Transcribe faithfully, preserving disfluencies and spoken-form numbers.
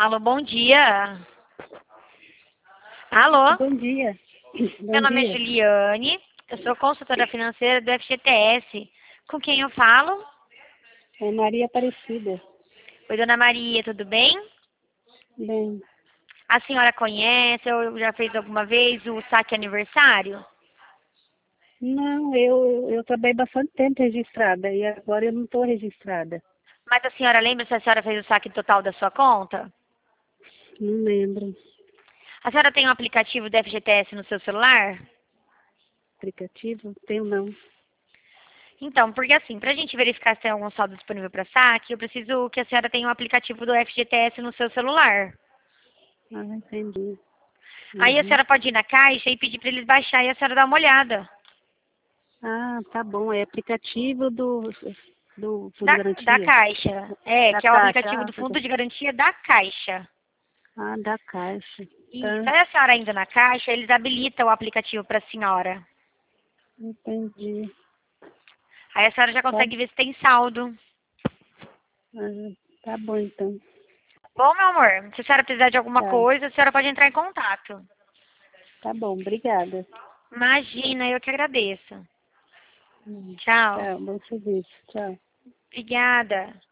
Alô, bom dia. Alô, Bom dia. meu Bom nome é dia. Juliane, eu sou consultora financeira do F G T S. Com quem eu falo? É Maria Aparecida. Oi, dona Maria, tudo bem? Bem, A senhora conhece ou já fez alguma vez o saque aniversário? não, eu, eu trabalhei bastante tempo registrada e agora eu não estou registrada. Mas a senhora lembra se a senhora fez o saque total da sua conta? Não lembro. A senhora tem um aplicativo do F G T S no seu celular? Aplicativo? Tenho não. Então, porque assim, para a gente verificar se tem algum saldo disponível para saque, eu preciso que a senhora tenha um aplicativo do F G T S no seu celular. Ah, entendi. Aí a Uhum. senhora pode ir na caixa e pedir para eles baixar e a senhora dar uma olhada. Ah, tá bom. É aplicativo do, do Fundo de Da, da Garantia? Caixa. É, Da que é o Caixa. aplicativo Ah, do tá. Fundo de Garantia da Caixa. Ah, da Caixa. Isso. Tá, Aí a senhora indo na Caixa, eles habilitam o aplicativo para a senhora. entendi. Aí a senhora já Tá, consegue ver se tem saldo. ah, tá bom então. Bom, meu amor, se a senhora precisar de alguma Tá, coisa, a senhora pode entrar em contato. tá bom. Obrigada. Imagina, eu que agradeço. Hum, Tchau. Tá, bom serviço. Tchau. Obrigada.